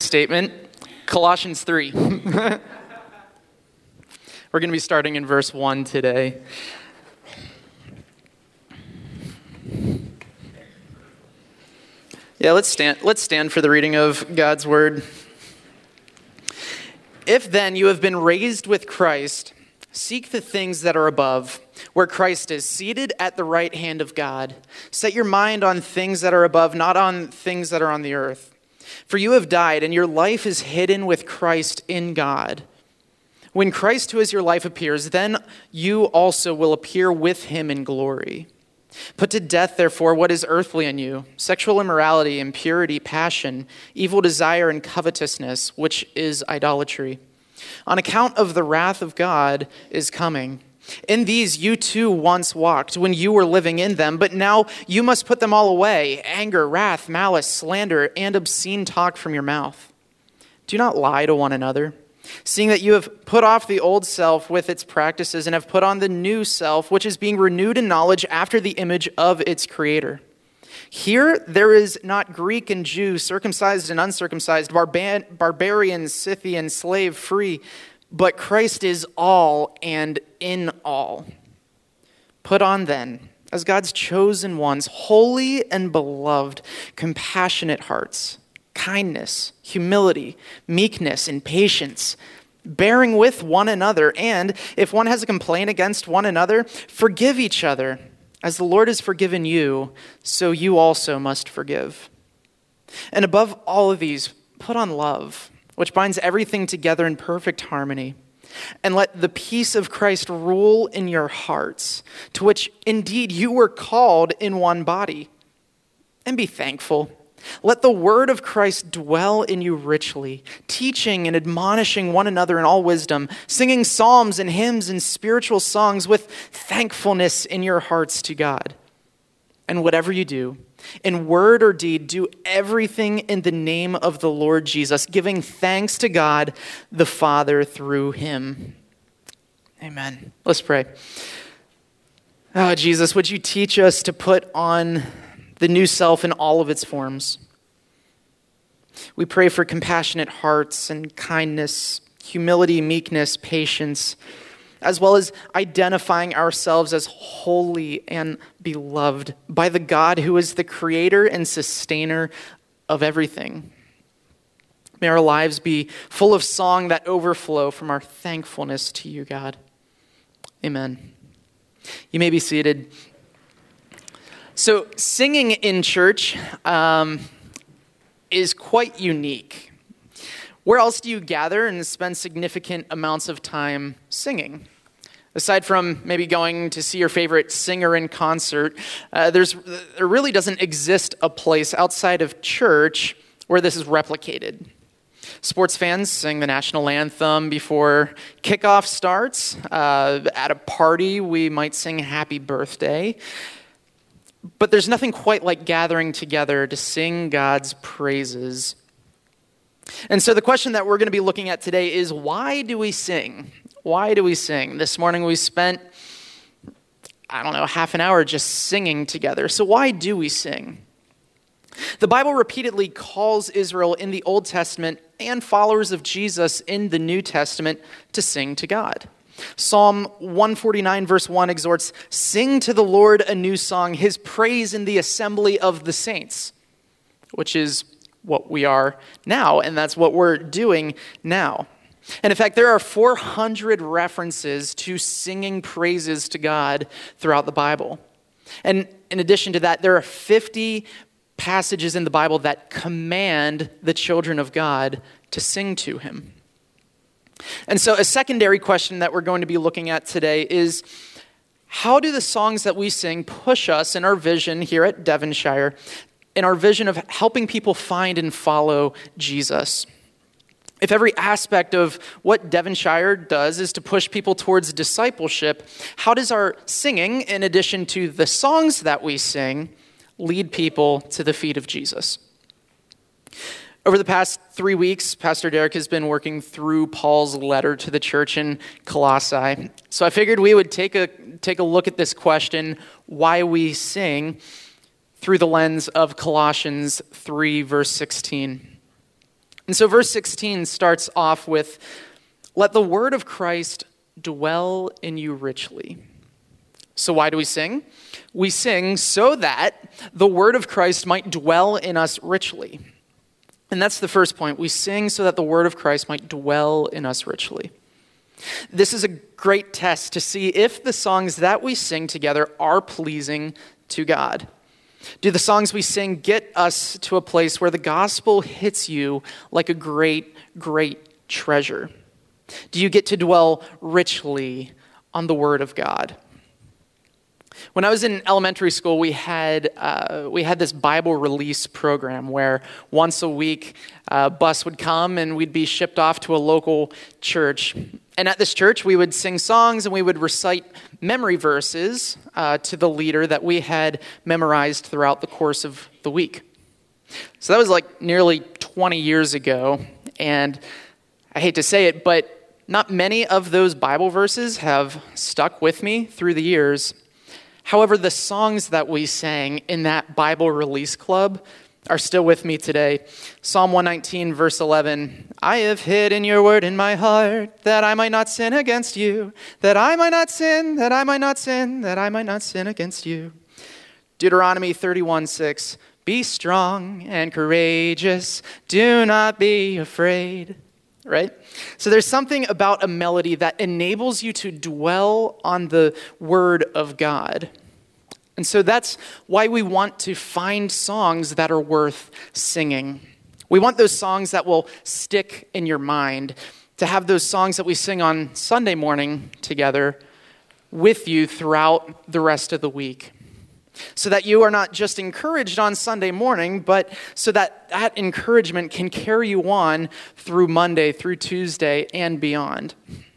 statement, Colossians 3. We're going to be starting in verse 1 today. Yeah, let's stand for the reading of God's word. If then you have been raised with Christ, seek the things that are above, where Christ is seated at the right hand of God. Set your mind on things that are above, not on things that are on the earth. For you have died, and your life is hidden with Christ in God. When Christ, who is your life, appears, then you also will appear with him in glory. Put to death, therefore, what is earthly in you: sexual immorality, impurity, passion, evil desire, and covetousness, which is idolatry. On account of the wrath of God is coming. In these you too once walked when you were living in them, but now you must put them all away: anger, wrath, malice, slander, and obscene talk from your mouth. Do not lie to one another, seeing that you have put off the old self with its practices and have put on the new self, which is being renewed in knowledge after the image of its creator. Here there is not Greek and Jew, circumcised and uncircumcised, barbarian, Scythian, slave, free, but Christ is all and in all. Put on then, as God's chosen ones, holy and beloved, compassionate hearts, kindness, humility, meekness, and patience, bearing with one another, and if one has a complaint against one another, forgive each other. As the Lord has forgiven you, so you also must forgive. And above all of these, put on love, which binds everything together in perfect harmony. And let the peace of Christ rule in your hearts, to which indeed you were called in one body. And be thankful. Let the word of Christ dwell in you richly, teaching and admonishing one another in all wisdom, singing psalms and hymns and spiritual songs with thankfulness in your hearts to God. And whatever you do, in word or deed, do everything in the name of the Lord Jesus, giving thanks to God the Father through him. Amen. Let's pray. Oh, Jesus, would you teach us to put on the new self in all of its forms? We pray for compassionate hearts and kindness, humility, meekness, patience, as well as identifying ourselves as holy and beloved by the God who is the creator and sustainer of everything. May our lives be full of song that overflow from our thankfulness to you, God. Amen. You may be seated. So singing in church is quite unique. Where else do you gather and spend significant amounts of time singing? Aside from maybe going to see your favorite singer in concert, there really doesn't exist a place outside of church where this is replicated. Sports fans sing the national anthem before kickoff starts. At a party, we might sing Happy Birthday. But there's nothing quite like gathering together to sing God's praises. And so the question that we're going to be looking at today is, why do we sing? Why do we sing? This morning we spent, half an hour just singing together. So why do we sing? The Bible repeatedly calls Israel in the Old Testament and followers of Jesus in the New Testament to sing to God. Psalm 149 verse 1 exhorts, "Sing to the Lord a new song, his praise in the assembly of the saints," which is what we are now, and that's what we're doing now. And in fact, there are 400 references to singing praises to God throughout the Bible. And in addition to that, there are 50 passages in the Bible that command the children of God to sing to him. And so a secondary question that we're going to be looking at today is, how do the songs that we sing push us in our vision here at Devonshire, in our vision of helping people find and follow Jesus? If every aspect of what Devonshire does is to push people towards discipleship, how does our singing, in addition to the songs that we sing, lead people to the feet of Jesus? Over the past 3 weeks, Pastor Derek has been working through Paul's letter to the church in Colossae. So I figured we would take a look at this question, why we sing, through the lens of Colossians 3, verse 16. And so verse 16 starts off with, "Let the word of Christ dwell in you richly." So why do we sing? We sing so that the word of Christ might dwell in us richly. And that's the first point. We sing so that the word of Christ might dwell in us richly. This is a great test to see if the songs that we sing together are pleasing to God. Do the songs we sing get us to a place where the gospel hits you like a great, great treasure? Do you get to dwell richly on the word of God? When I was in elementary school, we had this Bible release program where once a week a bus would come and we'd be shipped off to a local church. And at this church, we would sing songs and we would recite memory verses to the leader that we had memorized throughout the course of the week. So that was like nearly 20 years ago. And I hate to say it, but not many of those Bible verses have stuck with me through the years. However, the songs that we sang in that Bible release club are still with me today. Psalm 119, verse 11, "I have hidden your word in my heart, that I might not sin against you, that I might not sin, that I might not sin, that I might not sin against you." Deuteronomy 31:6, "Be strong and courageous, do not be afraid." Right? So there's something about a melody that enables you to dwell on the word of God. And so that's why we want to find songs that are worth singing. We want those songs that will stick in your mind, to have those songs that we sing on Sunday morning together with you throughout the rest of the week. So that you are not just encouraged on Sunday morning, but so that that encouragement can carry you on through Monday, through Tuesday, and beyond.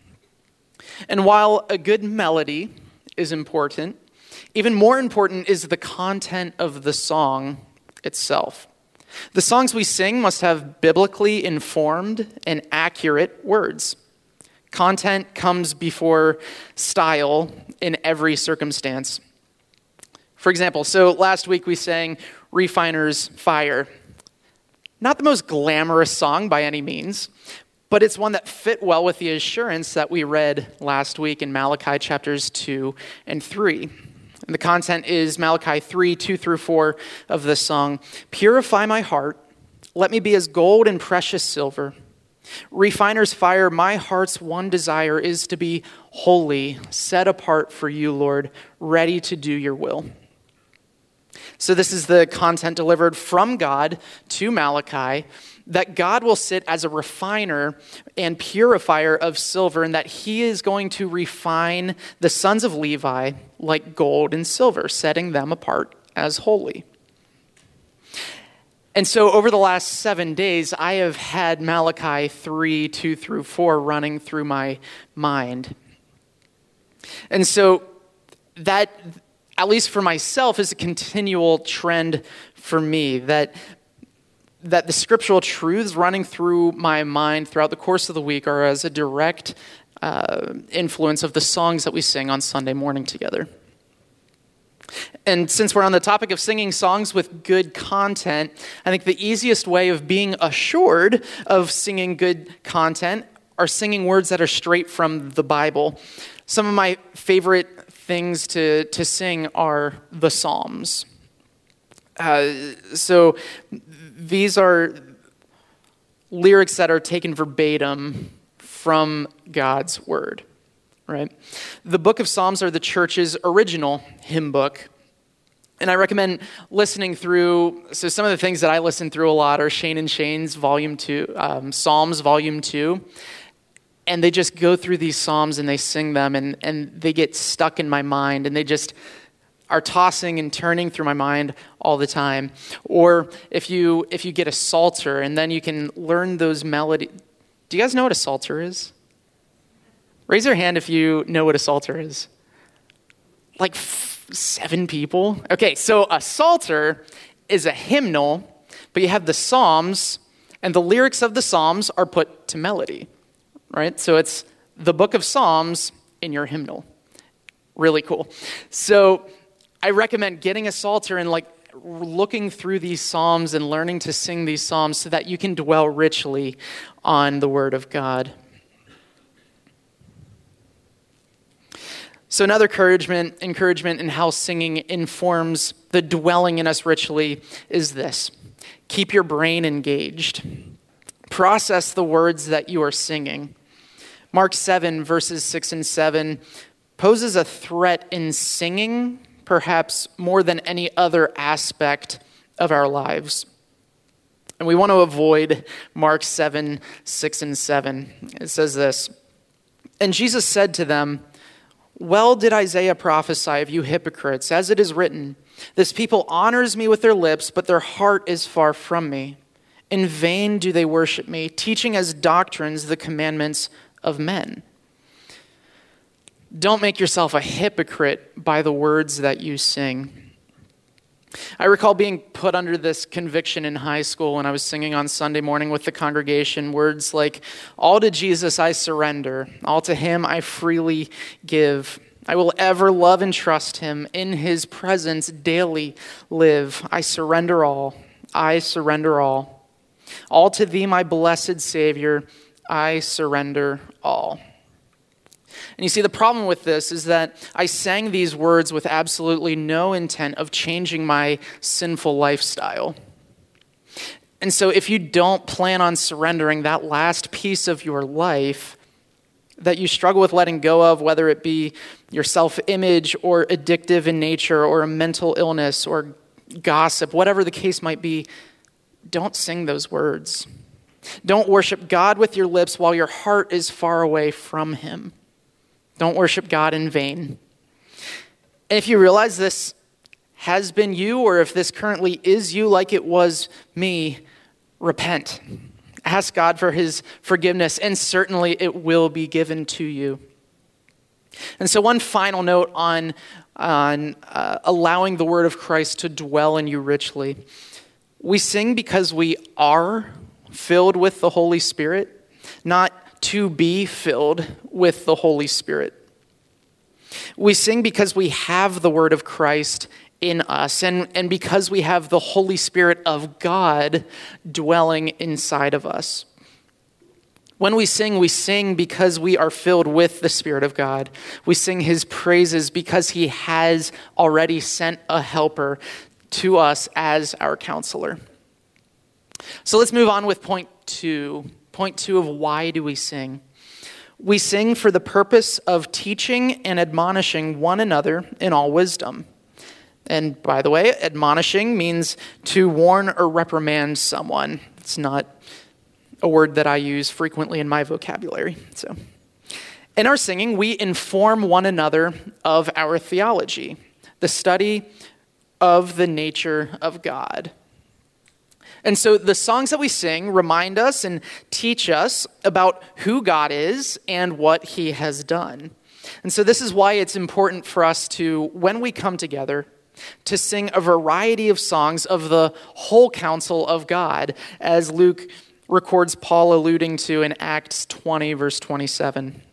And while a good melody is important, even more important is the content of the song itself. The songs we sing must have biblically informed and accurate words. Content comes before style in every circumstance. For example, so last week we sang Refiner's Fire. Not the most glamorous song by any means, but it's one that fit well with the assurance that we read last week in Malachi chapters 2 and 3. And the content is Malachi 3, 2 through 4 of the song. "Purify my heart, let me be as gold and precious silver. Refiner's fire, my heart's one desire is to be holy, set apart for you, Lord, ready to do your will." So this is the content delivered from God to Malachi, that God will sit as a refiner and purifier of silver, and that he is going to refine the sons of Levi like gold and silver, setting them apart as holy. And so over the last 7 days, I have had Malachi 3, 2 through 4 running through my mind. And so that, at least for myself, is a continual trend for me, that the scriptural truths running through my mind throughout the course of the week are as a direct influence of the songs that we sing on Sunday morning together. And since we're on the topic of singing songs with good content, I think the easiest way of being assured of singing good content are singing words that are straight from the Bible. Some of my favorite things to sing are the Psalms. So these are lyrics that are taken verbatim from God's word, right? The book of Psalms are the church's original hymn book. And I recommend listening through, so some of the things that I listen through a lot are Shane and Shane's Volume 2, Psalms Volume 2. And they just go through these Psalms and they sing them and they get stuck in my mind and they just are tossing and turning through my mind all the time. Or if you get a psalter and then you can learn those melodies. Do you guys know what a psalter is? Raise your hand if you know what a psalter is. Like 7 people? Okay, so a psalter is a hymnal, but you have the Psalms, and the lyrics of the Psalms are put to melody, right? So it's the book of Psalms in your hymnal. Really cool. So I recommend getting a psalter and like looking through these Psalms and learning to sing these Psalms so that you can dwell richly on the Word of God. So another encouragement in how singing informs the dwelling in us richly is this. Keep your brain engaged. Process the words that you are singing. Mark 7, verses 6 and 7 poses a threat in singing, perhaps more than any other aspect of our lives. And we want to avoid Mark 7, 6 and 7. It says this, "And Jesus said to them, 'Well did Isaiah prophesy of you hypocrites, as it is written, this people honors me with their lips, but their heart is far from me. In vain do they worship me, teaching as doctrines the commandments of men.'" Don't make yourself a hypocrite by the words that you sing. I recall being put under this conviction in high school when I was singing on Sunday morning with the congregation, words like, "All to Jesus I surrender, all to him I freely give. I will ever love and trust him, in his presence daily live. I surrender all, I surrender all. All to thee, my blessed Savior, I surrender all." And you see, the problem with this is that I sang these words with absolutely no intent of changing my sinful lifestyle. And so if you don't plan on surrendering that last piece of your life that you struggle with letting go of, whether it be your self-image or addictive in nature or a mental illness or gossip, whatever the case might be, don't sing those words. Don't worship God with your lips while your heart is far away from him. Don't worship God in vain. And if you realize this has been you, or if this currently is you like it was me, repent. Ask God for his forgiveness, and certainly it will be given to you. And so one final note on allowing the word of Christ to dwell in you richly. We sing because we are filled with the Holy Spirit, not to be filled with the Holy Spirit. We sing because we have the word of Christ in us, and because we have the Holy Spirit of God dwelling inside of us. When we sing because we are filled with the Spirit of God. We sing his praises because he has already sent a helper to us as our counselor. So let's move on with point two. Point two of why do we sing? We sing for the purpose of teaching and admonishing one another in all wisdom. And by the way, admonishing means to warn or reprimand someone. It's not a word that I use frequently in my vocabulary. So, in our singing, we inform one another of our theology, the study of the nature of God. And so the songs that we sing remind us and teach us about who God is and what he has done. And so this is why it's important for us to, when we come together, to sing a variety of songs of the whole counsel of God, as Luke records Paul alluding to in Acts 20, verse 27.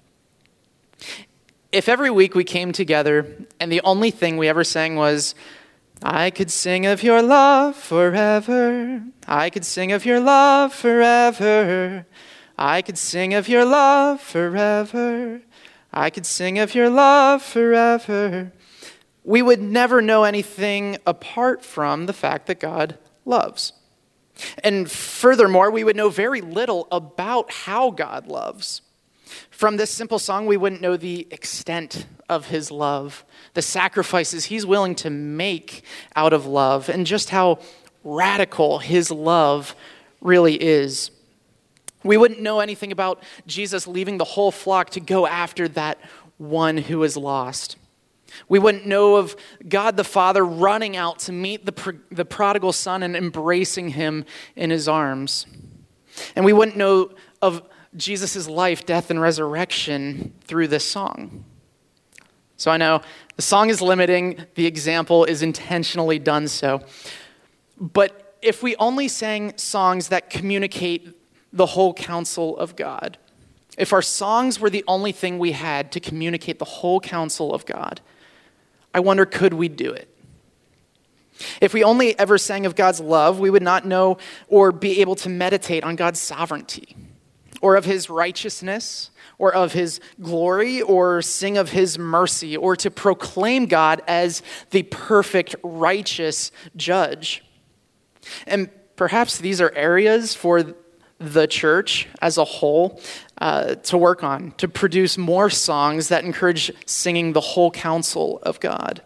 If every week we came together and the only thing we ever sang was, "I could sing of your love forever. I could sing of your love forever. I could sing of your love forever. I could sing of your love forever," we would never know anything apart from the fact that God loves. And furthermore, we would know very little about how God loves. From this simple song, we wouldn't know the extent of his love, the sacrifices he's willing to make out of love, and just how radical his love really is. We wouldn't know anything about Jesus leaving the whole flock to go after that one who is lost. We wouldn't know of God the Father running out to meet the prodigal son and embracing him in his arms. And we wouldn't know of Jesus' life, death, and resurrection through this song. So I know the song is limiting, the example is intentionally done so. But if we only sang songs that communicate the whole counsel of God, if our songs were the only thing we had to communicate the whole counsel of God, I wonder, could we do it? If we only ever sang of God's love, we would not know or be able to meditate on God's sovereignty, or of his righteousness, or of his glory, or sing of his mercy, or to proclaim God as the perfect, righteous judge. And perhaps these are areas for the church as a whole to work on, to produce more songs that encourage singing the whole counsel of God.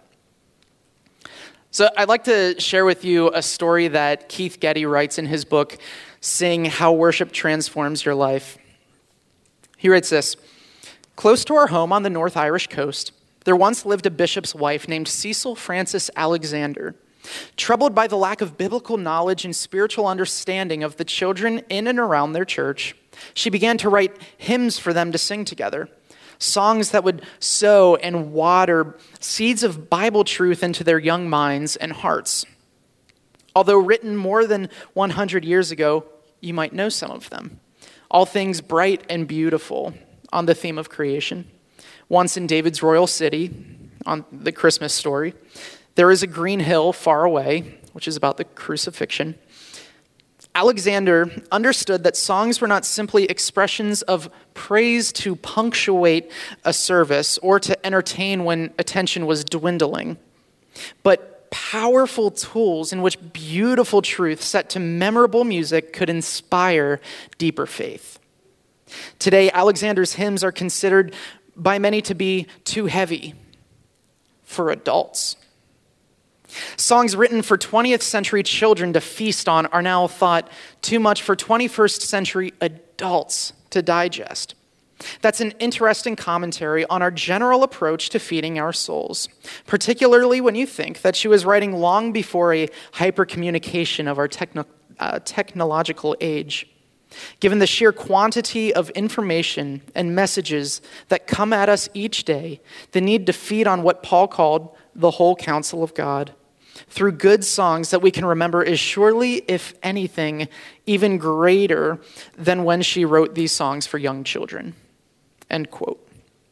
So I'd like to share with you a story that Keith Getty writes in his book, Sing How Worship Transforms Your Life. He writes this: "Close to our home on the North Irish coast, there once lived a bishop's wife named Cecil Frances Alexander. Troubled by the lack of biblical knowledge and spiritual understanding of the children in and around their church, she began to write hymns for them to sing together, songs that would sow and water seeds of Bible truth into their young minds and hearts. Although written more than 100 years ago, you might know some of them. All things bright and beautiful on the theme of creation. Once in David's royal city, on the Christmas story, there is a green hill far away, which is about the crucifixion. Alexander understood that songs were not simply expressions of praise to punctuate a service or to entertain when attention was dwindling, but powerful tools in which beautiful truth set to memorable music could inspire deeper faith. Today, Alexander's hymns are considered by many to be too heavy for adults. Songs written for 20th century children to feast on are now thought too much for 21st century adults to digest. That's an interesting commentary on our general approach to feeding our souls, particularly when you think that she was writing long before a hypercommunication of our technological age. Given the sheer quantity of information and messages that come at us each day, the need to feed on what Paul called the whole counsel of God through good songs that we can remember is surely, if anything, even greater than when she wrote these songs for young children." End quote.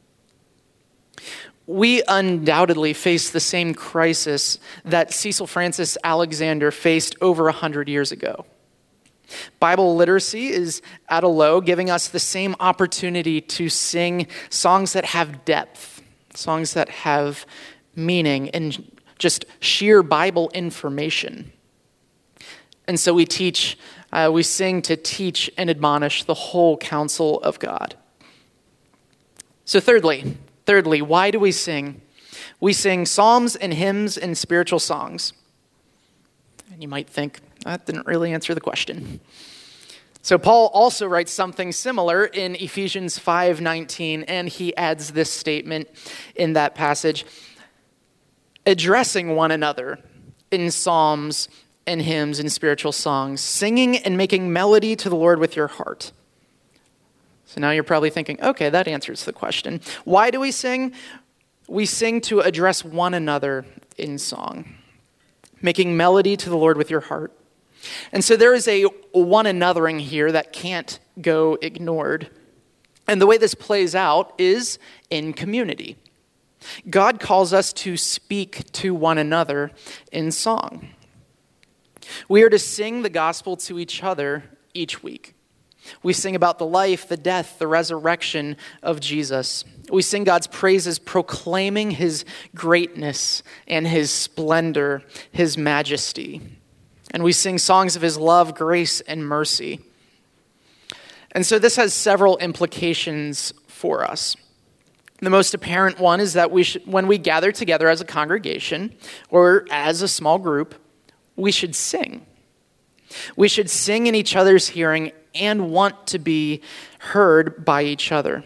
We undoubtedly face the same crisis that Cecil Frances Alexander faced over 100 years ago. Bible literacy is at a low, giving us the same opportunity to sing songs that have depth, songs that have meaning, and just sheer Bible information. And so we sing to teach and admonish the whole counsel of God. So thirdly, why do we sing? We sing psalms and hymns and spiritual songs. And you might think, that didn't really answer the question. So Paul also writes something similar in Ephesians 5:19, and he adds this statement in that passage: addressing one another in psalms and hymns and spiritual songs, singing and making melody to the Lord with your heart. So now you're probably thinking, okay, that answers the question. Why do we sing? We sing to address one another in song, making melody to the Lord with your heart. And so there is a one anothering here that can't go ignored. And the way this plays out is in community. God calls us to speak to one another in song. We are to sing the gospel to each other each week. We sing about the life, the death, the resurrection of Jesus. We sing God's praises, proclaiming his greatness and his splendor, his majesty. And we sing songs of his love, grace, and mercy. And so this has several implications for us. The most apparent one is that when we gather together as a congregation or as a small group, we should sing. We should sing in each other's hearing and want to be heard by each other.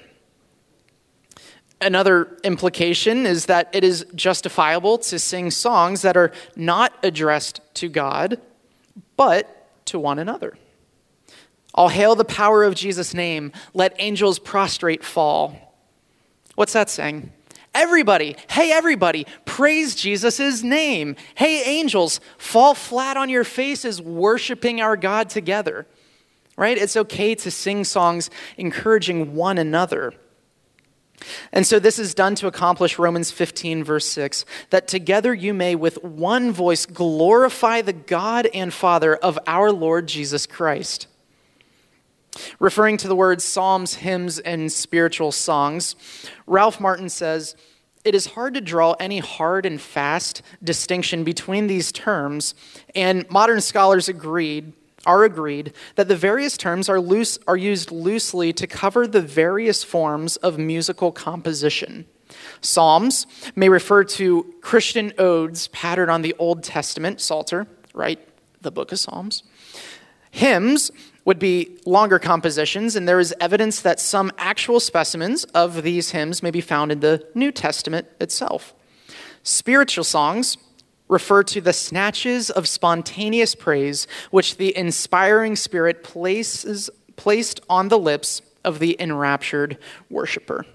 Another implication is that it is justifiable to sing songs that are not addressed to God, but to one another. All hail the power of Jesus' name. Let angels prostrate fall. What's that saying? Everybody, praise Jesus' name. Hey, angels, fall flat on your faces worshiping our God together. Right? It's okay to sing songs encouraging one another. And so this is done to accomplish Romans 15, verse 6, that together you may with one voice glorify the God and Father of our Lord Jesus Christ. Referring to the words psalms, hymns, and spiritual songs, Ralph Martin says, "It is hard to draw any hard and fast distinction between these terms, and modern scholars are agreed that the various terms are used loosely to cover the various forms of musical composition. Psalms may refer to Christian odes patterned on the Old Testament, Psalter, right? The book of Psalms. Hymns would be longer compositions, and there is evidence that some actual specimens of these hymns may be found in the New Testament itself. Spiritual songs refer to the snatches of spontaneous praise which the inspiring Spirit placed on the lips of the enraptured worshiper."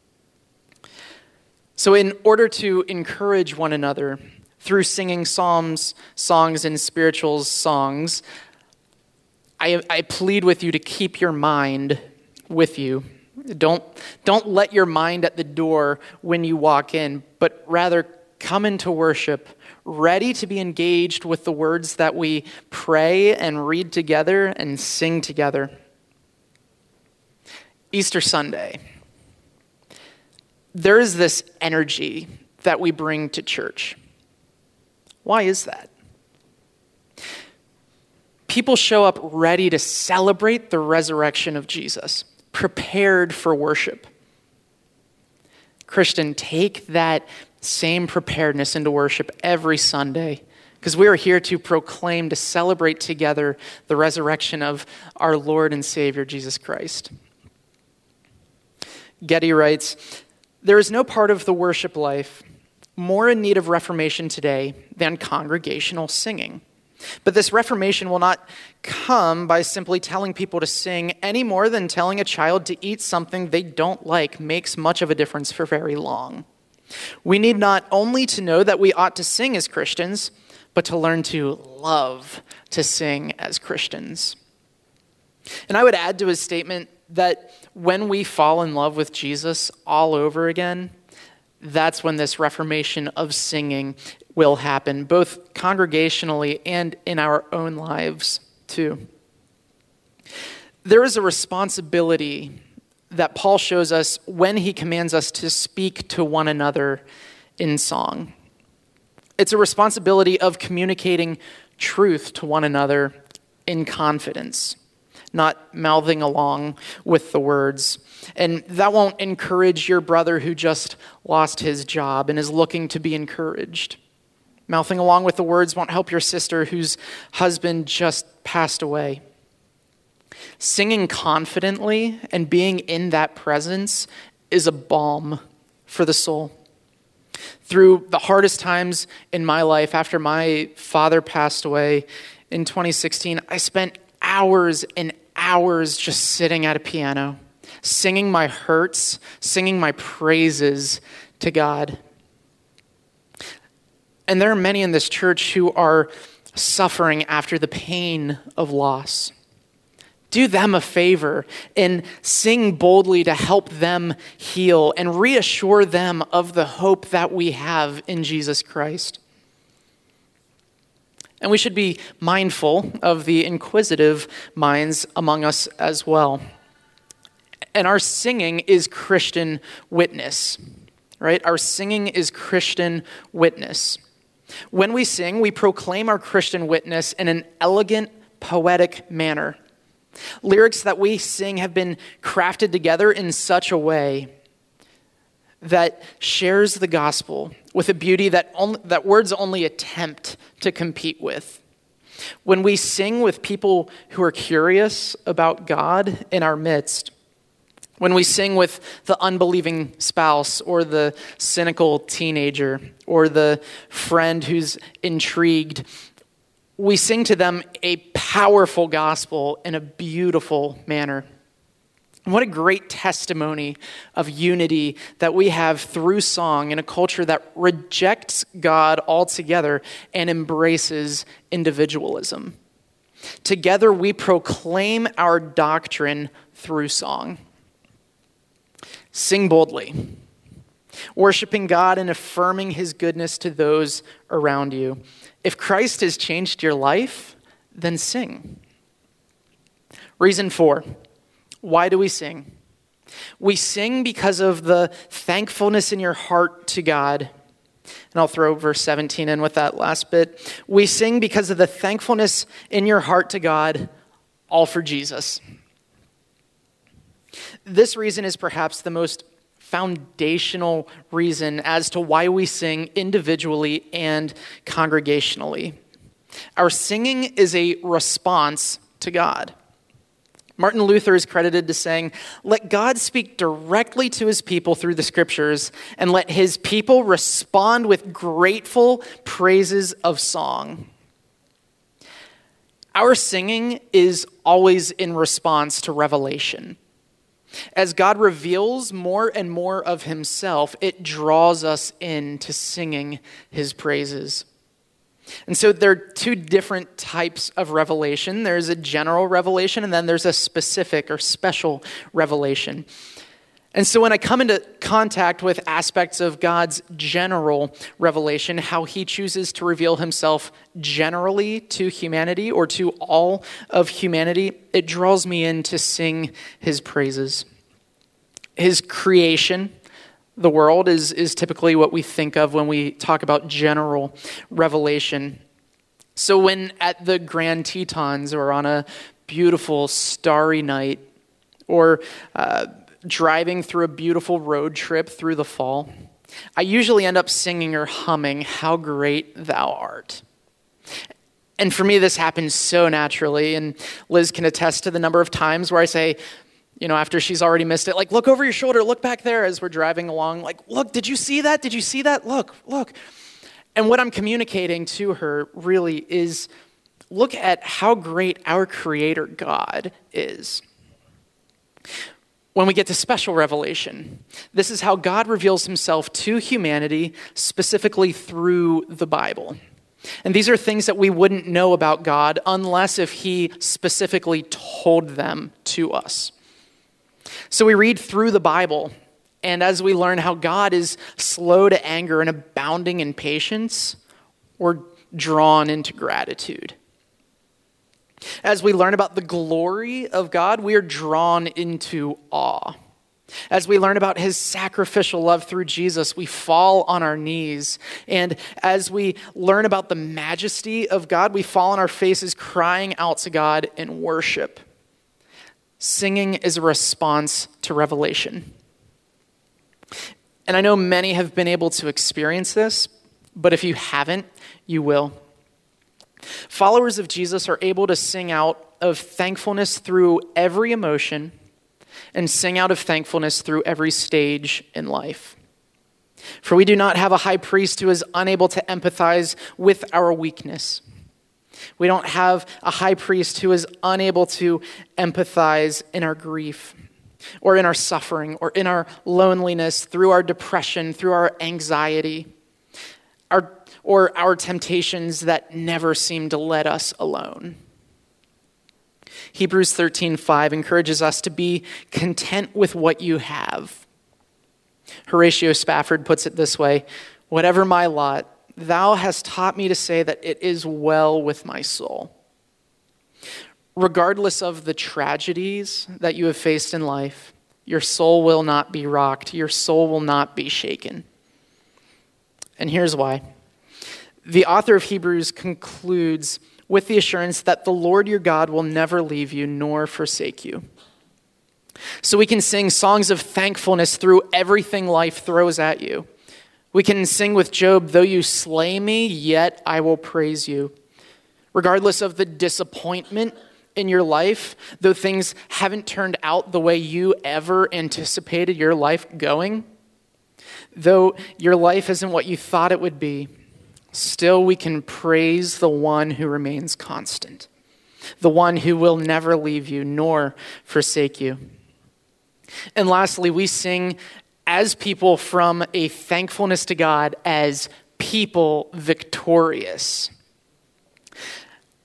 So in order to encourage one another through singing psalms, songs, and spiritual songs, I plead with you to keep your mind with you. Don't let your mind at the door when you walk in, but rather come into worship ready to be engaged with the words that we pray and read together and sing together. Easter Sunday. There is this energy that we bring to church. Why is that? People show up ready to celebrate the resurrection of Jesus, prepared for worship. Christian, take that same preparedness into worship every Sunday, because we are here to proclaim, to celebrate together the resurrection of our Lord and Savior, Jesus Christ. Getty writes, "There is no part of the worship life more in need of reformation today than congregational singing. But this reformation will not come by simply telling people to sing any more than telling a child to eat something they don't like makes much of a difference for very long. We need not only to know that we ought to sing as Christians, but to learn to love to sing as Christians." And I would add to his statement that when we fall in love with Jesus all over again, that's when this reformation of singing will happen, both congregationally and in our own lives too. There is a responsibility that Paul shows us when he commands us to speak to one another in song. It's a responsibility of communicating truth to one another in confidence, not mouthing along with the words. And that won't encourage your brother who just lost his job and is looking to be encouraged. Mouthing along with the words won't help your sister whose husband just passed away. Singing confidently and being in that presence is a balm for the soul. Through the hardest times in my life, after my father passed away in 2016, I spent hours and hours just sitting at a piano, singing my hurts, singing my praises to God. And there are many in this church who are suffering after the pain of loss. Do them a favor and sing boldly to help them heal and reassure them of the hope that we have in Jesus Christ. And we should be mindful of the inquisitive minds among us as well. And our singing is Christian witness, right? Our singing is Christian witness. When we sing, we proclaim our Christian witness in an elegant, poetic manner. Lyrics that we sing have been crafted together in such a way that shares the gospel with a beauty that words only attempt to compete with. When we sing with people who are curious about God in our midst, when we sing with the unbelieving spouse or the cynical teenager or the friend who's intrigued, we sing to them a powerful gospel in a beautiful manner. And what a great testimony of unity that we have through song in a culture that rejects God altogether and embraces individualism. Together we proclaim our doctrine through song. Sing boldly, worshiping God and affirming his goodness to those around you. If Christ has changed your life, then sing. Reason 4, why do we sing? We sing because of the thankfulness in your heart to God. And I'll throw verse 17 in with that last bit. We sing because of the thankfulness in your heart to God, all for Jesus. This reason is perhaps the most foundational reason as to why we sing individually and congregationally. Our singing is a response to God. Martin Luther is credited to saying, "Let God speak directly to his people through the scriptures, and let his people respond with grateful praises of song." Our singing is always in response to revelation. As God reveals more and more of himself, it draws us into singing his praises. And so there are two different types of revelation. There's a general revelation, and then there's a specific or special revelation. And so when I come into contact with aspects of God's general revelation, how he chooses to reveal himself generally to humanity or to all of humanity, it draws me in to sing his praises. His creation, the world, is typically what we think of when we talk about general revelation. So when at the Grand Tetons or on a beautiful starry night or driving through a beautiful road trip through the fall, I usually end up singing or humming, "How great thou art." And for me, this happens so naturally, and Liz can attest to the number of times where I say, after she's already missed it, like, "Look over your shoulder, look back there," as we're driving along, like, "Look, did you see that? Did you see that? Look." And what I'm communicating to her really is, look at how great our Creator God is. When we get to special revelation, this is how God reveals himself to humanity, specifically through the Bible. And these are things that we wouldn't know about God unless if he specifically told them to us. So we read through the Bible, and as we learn how God is slow to anger and abounding in patience, we're drawn into gratitude. As we learn about the glory of God, we are drawn into awe. As we learn about his sacrificial love through Jesus, we fall on our knees. And as we learn about the majesty of God, we fall on our faces crying out to God in worship. Singing is a response to revelation. And I know many have been able to experience this, but if you haven't, you will. Followers of Jesus are able to sing out of thankfulness through every emotion and sing out of thankfulness through every stage in life. For we do not have a high priest who is unable to empathize with our weakness. We don't have a high priest who is unable to empathize in our grief or in our suffering or in our loneliness, through our depression, through our anxiety, or our temptations that never seem to let us alone. Hebrews 13:5 encourages us to be content with what you have. Horatio Spafford puts it this way: "Whatever my lot, thou hast taught me to say that it is well with my soul." Regardless of the tragedies that you have faced in life, your soul will not be rocked. Your soul will not be shaken. And here's why. The author of Hebrews concludes with the assurance that the Lord your God will never leave you nor forsake you. So we can sing songs of thankfulness through everything life throws at you. We can sing with Job, "Though you slay me, yet I will praise you." Regardless of the disappointment in your life, though things haven't turned out the way you ever anticipated your life going, though your life isn't what you thought it would be, still we can praise the one who remains constant, the one who will never leave you nor forsake you. And lastly, we sing as people from a thankfulness to God as people victorious.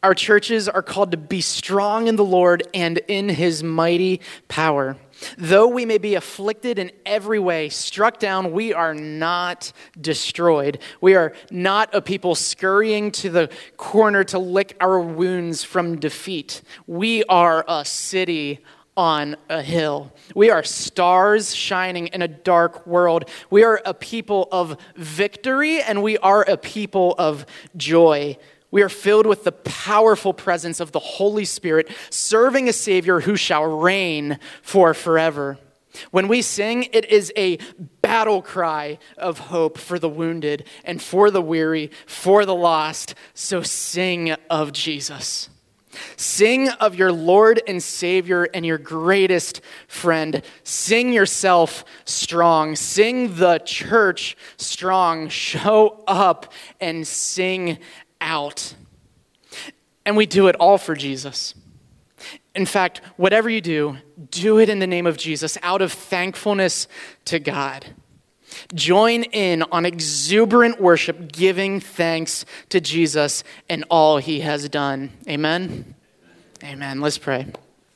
Our churches are called to be strong in the Lord and in his mighty power. Though we may be afflicted in every way, struck down, we are not destroyed. We are not a people scurrying to the corner to lick our wounds from defeat. We are a city on a hill. We are stars shining in a dark world. We are a people of victory, and we are a people of joy. We are filled with the powerful presence of the Holy Spirit, serving a Savior who shall reign for forever. When we sing, it is a battle cry of hope for the wounded and for the weary, for the lost. So sing of Jesus. Sing of your Lord and Savior and your greatest friend. Sing yourself strong. Sing the church strong. Show up and sing out. And we do it all for Jesus. In fact, whatever you do, do it in the name of Jesus out of thankfulness to God. Join in on exuberant worship, giving thanks to Jesus and all he has done. Amen? Amen. Let's pray.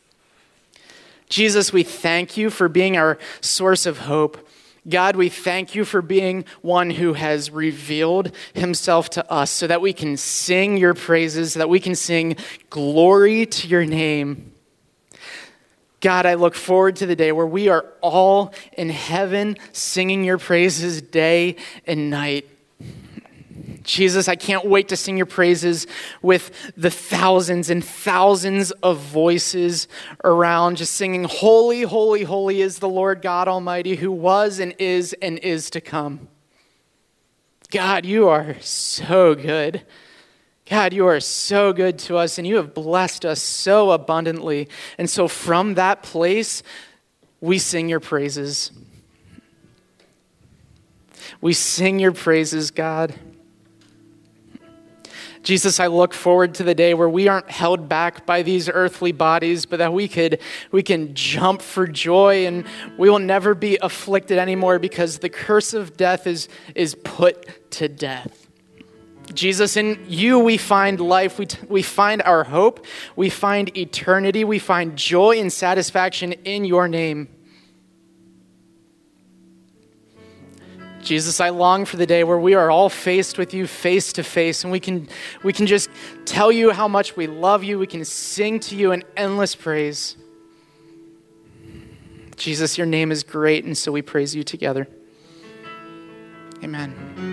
Jesus, we thank you for being our source of hope. God, we thank you for being one who has revealed himself to us so that we can sing your praises, so that we can sing glory to your name. God, I look forward to the day where we are all in heaven singing your praises day and night. Jesus, I can't wait to sing your praises with the thousands and thousands of voices around, just singing, holy, holy, holy is the Lord God Almighty, who was and is to come. God, you are so good. God, you are so good to us, and you have blessed us so abundantly. And so from that place, we sing your praises. We sing your praises, God. Jesus, I look forward to the day where we aren't held back by these earthly bodies, but that we can jump for joy, and we will never be afflicted anymore because the curse of death is put to death. Jesus, in you we find life, we find our hope, we find eternity, we find joy and satisfaction in your name. Jesus, I long for the day where we are all faced with you face to face, and we can just tell you how much we love you. We can sing to you in endless praise. Jesus, your name is great, and so we praise you together. Amen.